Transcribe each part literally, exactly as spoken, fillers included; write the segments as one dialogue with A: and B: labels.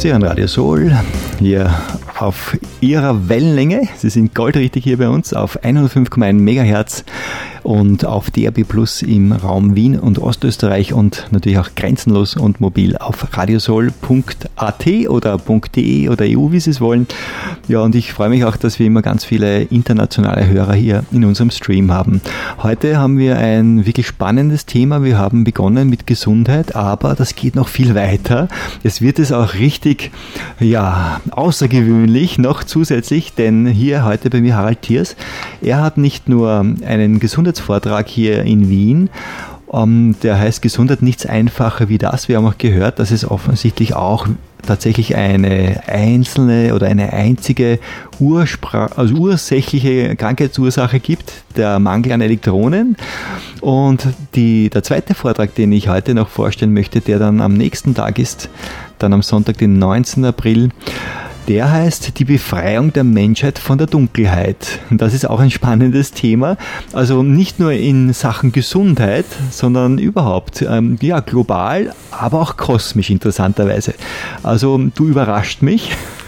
A: Sie hören Radio Soul hier auf Ihrer Wellenlänge. Sie sind goldrichtig hier bei uns auf hundertfünf Komma eins Megahertz und auf D A B Plus im Raum Wien und Ostösterreich und natürlich auch grenzenlos und mobil auf radiosoul punkt a t oder .de oder E U, wie Sie es wollen. Ja, und ich freue mich auch, dass wir immer ganz viele internationale Hörer hier in unserem Stream haben. Heute haben wir ein wirklich spannendes Thema. Wir haben begonnen mit Gesundheit, aber das geht noch viel weiter. Es wird es auch richtig, ja, außergewöhnlich noch zusätzlich, denn hier heute bei mir Harald Thiers. Er hat nicht nur einen Gesundheitsvortrag hier in Wien, um, der heißt Gesundheit nichts einfacher wie das. Wir haben auch gehört, dass es offensichtlich auch tatsächlich eine einzelne oder eine einzige Urspra- also ursächliche Krankheitsursache gibt, der Mangel an Elektronen. Und die, der zweite Vortrag, den ich heute noch vorstellen möchte, der dann am nächsten Tag ist, dann am Sonntag, den neunzehnten April, der heißt die Befreiung der Menschheit von der Dunkelheit. Und das ist auch ein spannendes Thema. Also nicht nur in Sachen Gesundheit, sondern überhaupt, ähm, ja, global, aber auch kosmisch interessanterweise. Also du überrascht mich.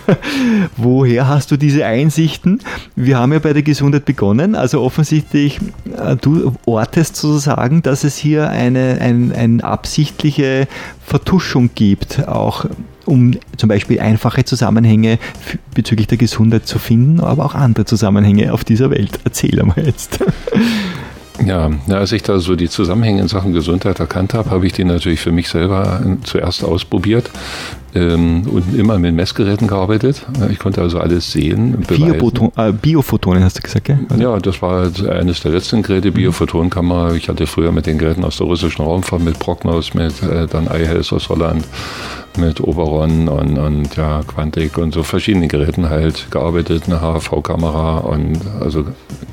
A: Woher hast du diese Einsichten? Wir haben ja bei der Gesundheit begonnen, also offensichtlich, du ortest sozusagen, dass es hier eine, ein, eine absichtliche Vertuschung gibt, auch um zum Beispiel einfache Zusammenhänge bezüglich der Gesundheit zu finden, aber auch andere Zusammenhänge auf dieser Welt. Erzähl einmal jetzt.
B: Ja, als ich da so die Zusammenhänge in Sachen Gesundheit erkannt habe, habe ich die natürlich für mich selber zuerst ausprobiert ähm, und immer mit Messgeräten gearbeitet. Ich konnte also alles sehen.
A: Biofoton, äh, Biophotonen hast du gesagt, gell? Also
B: ja, das war eines der letzten Geräte, Biophotonenkamera. Ich hatte früher mit den Geräten aus der russischen Raumfahrt, mit Prognos, mit äh, dann iHealth aus Holland, mit Oberon und, und ja, Quantic und so verschiedenen Geräten halt gearbeitet, eine H R V-Kamera und also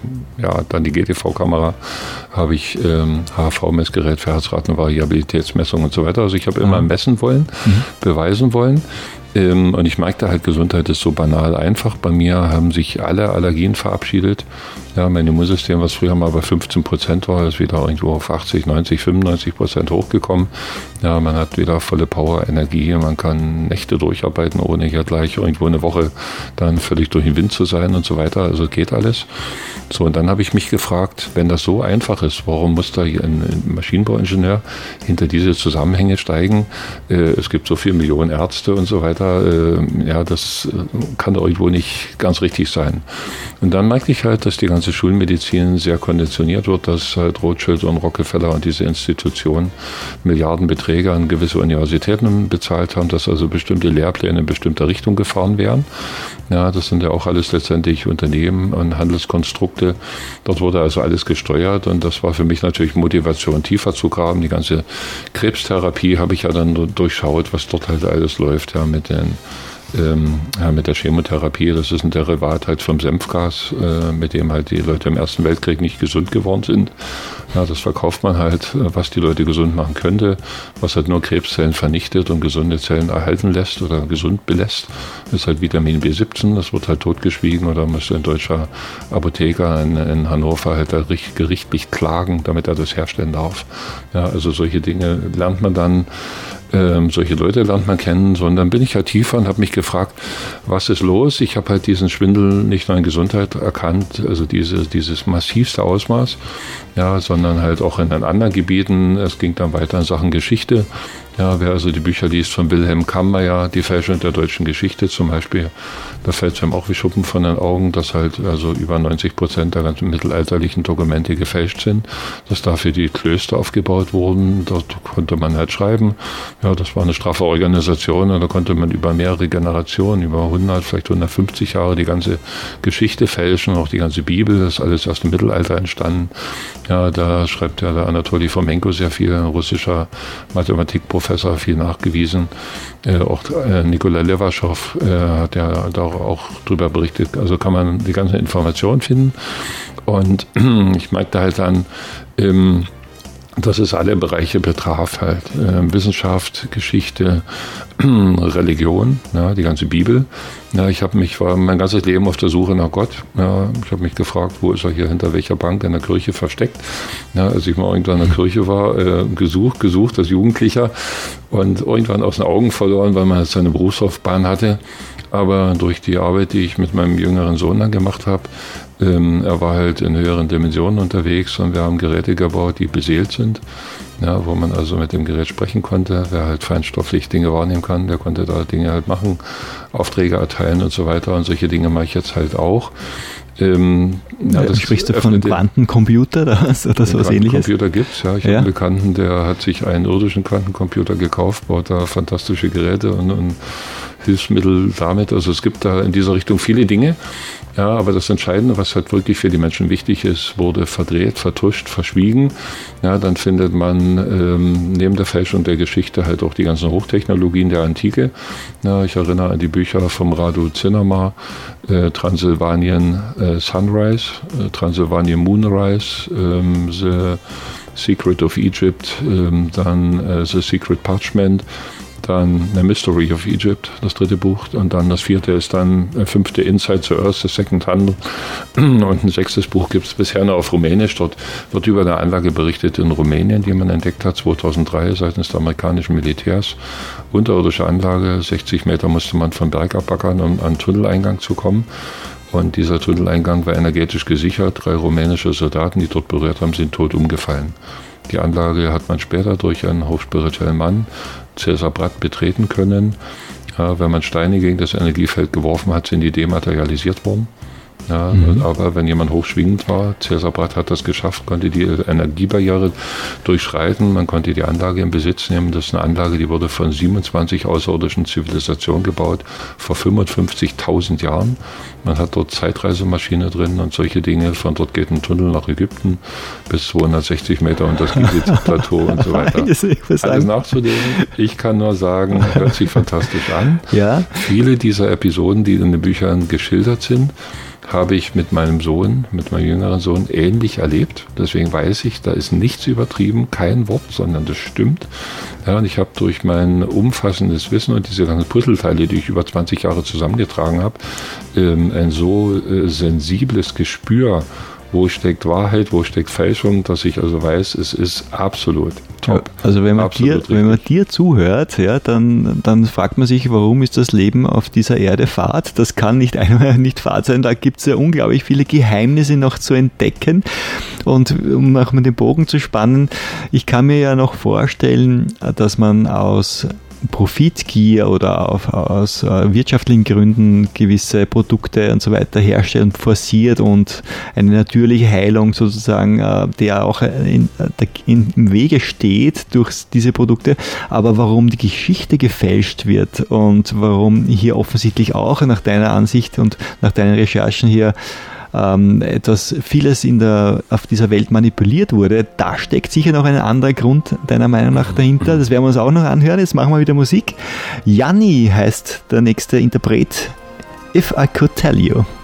B: ja, dann die G T V-Kamera habe ich ähm, H R V-Messgerät für Herzratenvariabilitätsmessung und so weiter. Also ich habe immer messen wollen, mhm. beweisen wollen. Ähm, und ich merkte halt, Gesundheit ist so banal einfach. Bei mir haben sich alle Allergien verabschiedet. Ja, mein Immunsystem, was früher mal bei fünfzehn Prozent war, ist wieder irgendwo auf achtzig, neunzig, fünfundneunzig Prozent hochgekommen. Ja, man hat wieder volle Power, Energie, man kann Nächte durcharbeiten, ohne hier gleich irgendwo eine Woche dann völlig durch den Wind zu sein und so weiter. Also geht alles. So, und dann habe ich mich gefragt, wenn das so einfach ist, warum muss da hier ein Maschinenbauingenieur hinter diese Zusammenhänge steigen? Äh, es gibt so viele Millionen Ärzte und so weiter. Äh, ja, das kann irgendwo nicht ganz richtig sein. Und dann merkte ich halt, dass die ganze Schulmedizin sehr konditioniert wird, dass halt Rothschild und Rockefeller und diese Institutionen Milliardenbeträge an gewisse Universitäten bezahlt haben, dass also bestimmte Lehrpläne in bestimmter Richtung gefahren werden. Ja, das sind ja auch alles letztendlich Unternehmen und Handelskonstrukte. Dort wurde also alles gesteuert und das war für mich natürlich Motivation, tiefer zu graben. Die ganze Krebstherapie habe ich ja dann durchschaut, was dort halt alles läuft, ja, mit den Ähm, ja, mit der Chemotherapie, das ist ein Derivat halt vom Senfgas, äh, mit dem halt die Leute im Ersten Weltkrieg nicht gesund geworden sind. Ja, das verkauft man halt, was die Leute gesund machen könnte, was halt nur Krebszellen vernichtet und gesunde Zellen erhalten lässt oder gesund belässt. Das ist halt Vitamin B siebzehn, das wird halt totgeschwiegen oder muss ein deutscher Apotheker in, in Hannover halt gerichtlich klagen, damit er das herstellen darf. Ja, also solche Dinge lernt man dann, ähm, solche Leute lernt man kennen, sondern bin ich halt tiefer und habe mich gefragt, was ist los? Ich habe halt diesen Schwindel nicht nur in Gesundheit erkannt, also diese, dieses massivste Ausmaß, ja, sondern halt auch in anderen Gebieten. Es ging dann weiter in Sachen Geschichte. Ja, wer also die Bücher liest von Wilhelm Kammerer, die Fälschung der deutschen Geschichte zum Beispiel, da fällt es einem auch wie Schuppen von den Augen, dass halt also über neunzig Prozent der ganzen mittelalterlichen Dokumente gefälscht sind, dass dafür die Klöster aufgebaut wurden, dort konnte man halt schreiben. Ja, das war eine straffe Organisation und da konnte man über mehrere Generationen, über hundert, vielleicht hundertfünfzig Jahre die ganze Geschichte fälschen, auch die ganze Bibel, das ist alles aus dem Mittelalter entstanden. Ja, da schreibt ja der Anatoli Fomenko sehr viel, ein russischer Mathematikprofessor, viel nachgewiesen. Äh, auch äh, Nikolai Levaschow äh, hat ja da auch drüber berichtet. Also kann man die ganzen Informationen finden. Und ich merkte halt dann, ähm, dass es alle Bereiche betraf halt. Äh, Wissenschaft, Geschichte, Religion, ja, die ganze Bibel. Ja, ich habe mich, war mein ganzes Leben auf der Suche nach Gott. Ja, ich habe mich gefragt, wo ist er hier hinter welcher Bank in der Kirche versteckt. Ja, als ich mal irgendwann in der Kirche war, äh, gesucht, gesucht als Jugendlicher und irgendwann aus den Augen verloren, weil man jetzt seine Berufslaufbahn hatte. Aber durch die Arbeit, die ich mit meinem jüngeren Sohn dann gemacht habe, ähm, er war halt in höheren Dimensionen unterwegs und wir haben Geräte gebaut, die beseelt sind, ja, wo man also mit dem Gerät sprechen konnte. Wer halt feinstofflich Dinge wahrnehmen kann, der konnte da Dinge halt machen, Aufträge erteilen und so weiter. Und solche Dinge mache ich jetzt halt auch. Ähm, ja, das
A: Sprichst du von einem Quantencomputer oder, oder sowas ähnliches?
B: Quantencomputer gibt es, ja. Ich ja. habe einen Bekannten, der hat sich einen irdischen Quantencomputer gekauft, baut da fantastische Geräte und, und Hilfsmittel damit. Also es gibt da in dieser Richtung viele Dinge. Ja, aber das Entscheidende, was halt wirklich für die Menschen wichtig ist, wurde verdreht, vertuscht, verschwiegen. Ja, dann findet man ähm, neben der Fälschung der Geschichte halt auch die ganzen Hochtechnologien der Antike. Ja, ich erinnere an die Bücher vom Radu Zinema, äh, Transylvanien äh, Sunrise, äh, Transylvanien Moonrise, ähm, The Secret of Egypt, ähm, dann äh, The Secret Parchment, dann The Mystery of Egypt, das dritte Buch, und dann das vierte ist dann, äh, fünfte Inside the Earth, The Second Handle, und ein sechstes Buch gibt es bisher noch auf Rumänisch. Dort wird über eine Anlage berichtet in Rumänien, die man entdeckt hat, zweitausenddrei seitens der amerikanischen Militärs. Unterirdische Anlage, sechzig Meter musste man vom Berg abbackern, um an den Tunneleingang zu kommen. Und dieser Tunneleingang war energetisch gesichert. Drei rumänische Soldaten, die dort berührt haben, sind tot umgefallen. Die Anlage hat man später durch einen hochspirituellen Mann, Cäsar Bratt, betreten können. Ja, wenn man Steine gegen das Energiefeld geworfen hat, sind die dematerialisiert worden. Ja, mhm. Aber wenn jemand hochschwingend war, Cäsar Bratt hat das geschafft, konnte die Energiebarriere durchschreiten, man konnte die Anlage in Besitz nehmen. Das ist eine Anlage, die wurde von siebenundzwanzig außerirdischen Zivilisationen gebaut, vor fünfundfünfzigtausend Jahren. Man hat dort Zeitreisemaschine drin und solche Dinge. Von dort geht ein Tunnel nach Ägypten bis zweihundertsechzig Meter unter das Giza-Plateau und so weiter. Alles nachzulesen. Ich kann nur sagen, hört sich fantastisch an.
A: Ja.
B: Viele dieser Episoden, die in den Büchern geschildert sind, habe ich mit meinem Sohn, mit meinem jüngeren Sohn ähnlich erlebt. Deswegen weiß ich, da ist nichts übertrieben, kein Wort, sondern das stimmt. Ja, und ich habe durch mein umfassendes Wissen und diese ganzen Puzzleteile, die ich über zwanzig Jahre zusammengetragen habe, ähm, ein so äh, sensibles Gespür, wo steckt Wahrheit, wo steckt Fälschung, dass ich also weiß, es ist absolut top.
A: Ja, also wenn man, dir, wenn man dir zuhört, ja, dann, dann fragt man sich, warum ist das Leben auf dieser Erde Fahrt? Das kann nicht einmal nicht Fahrt sein. Da gibt es ja unglaublich viele Geheimnisse noch zu entdecken. Und um noch mal den Bogen zu spannen, ich kann mir ja noch vorstellen, dass man aus Profitgier oder auf, aus äh, wirtschaftlichen Gründen gewisse Produkte und so weiter herstellt und forciert und eine natürliche Heilung sozusagen, äh, der auch in, in, im Wege steht durch diese Produkte, aber warum die Geschichte gefälscht wird und warum hier offensichtlich auch nach deiner Ansicht und nach deinen Recherchen hier Ähm, etwas vieles in der, auf dieser Welt manipuliert wurde, da steckt sicher noch ein anderer Grund deiner Meinung nach dahinter. Das werden wir uns auch noch anhören. Jetzt machen wir wieder Musik. Janni heißt der nächste Interpret. If I Could Tell You.